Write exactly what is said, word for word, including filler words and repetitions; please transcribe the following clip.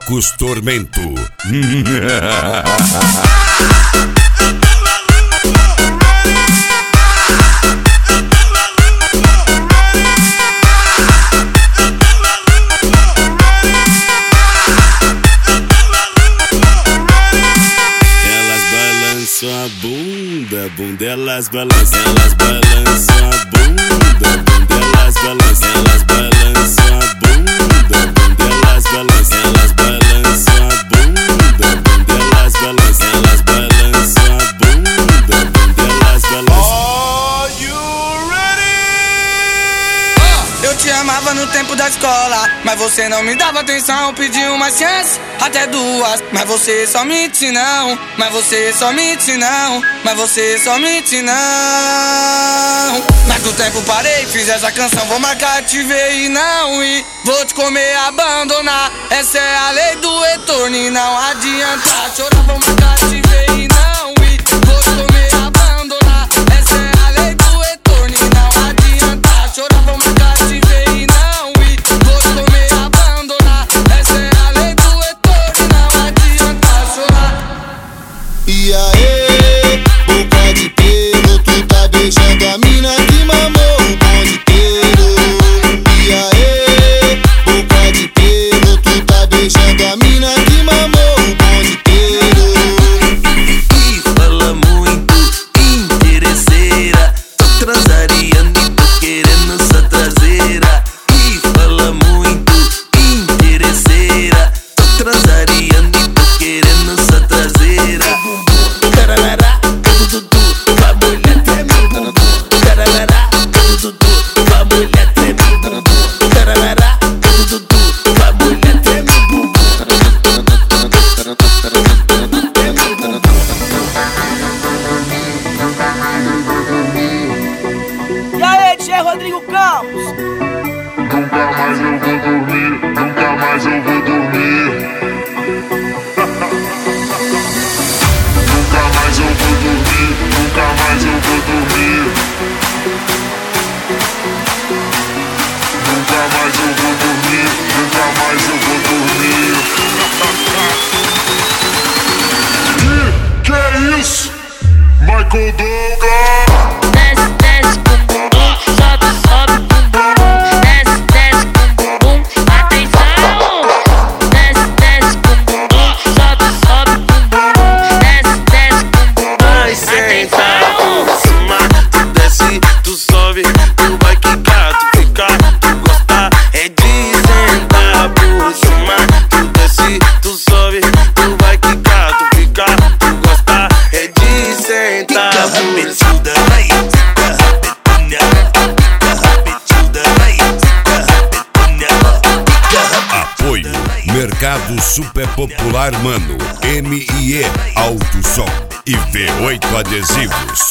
Blocos Tormento. A bunda, bunda elas balançam, elas balançam a bunda, bunda elas balançam, elas balançam a bunda, bunda elas balançam, elas balançam a bunda, bunda elas balançam, elas balançam a bunda, bunda elas balançam. Are you ready? Eu te amava no tempo da escola, mas você não me dava atenção. Pedi uma chance, até duas, mas você só mente não. Mas você só mente não. Mas você só mente não. Mas do tempo parei, fiz essa canção. Vou marcar, te ver e não ir. Vou te comer, abandonar. Essa é a lei do retorno e não adianta chorar. Vou marcar, te ver e não ir. Vou te comer, abandonar. Essa é a lei do retorno e não adianta chorar. Vou marcar, te ver e não ir. Vou te comer, abandonar. Essa é a lei do retorno e não adianta chorar. E aí, boca de pelo, tu tá beijando a mina que mamou o bonde inteiro. E aí, boca de pelo, tu tá beijando a mina que mamou o bonde inteiro. E fala muito, interesseira, tô transariando e tô querendo sua traseira. E fala muito, interesseira, tô transariando e tô querendo sua traseira. Caralhará, tudo, a mulher treme o bumbum. Caralhará, tudo, a mulher treme o bumbum. Caralhará, tudo, a mulher treme o bumbum. E aí, Tchê Rodrigo Campos? Nunca mais eu vou dormir, nunca mais eu vou dormir. Nunca mais eu vou dormir, nunca mais eu vou dormir. Nunca mais eu vou dormir, nunca mais eu vou dormir. Ih, que é isso? Michael Douglas. Desce, desce com bumbum, sobe, sobe com bumbum. Desce, desce com bumbum, atenção. Desce, desce com bumbum, sobe, sobe com bumbum. Desce, desce com bumbum, Vai sentar por cima, tu desce, tu sobe, tu vai quicar, tu fica, tu gosta é de sentar por cima, tu desce, tu sobe, tu vai quicar, tu fica, tu gosta é de sentar por cima. Vai, fica rapetinha, fica rapetinha, vai, fica rapetinha, fica rapetinha. Apoio Mercado Super Popular Mano, M e E Auto Som e V oito Adesivos.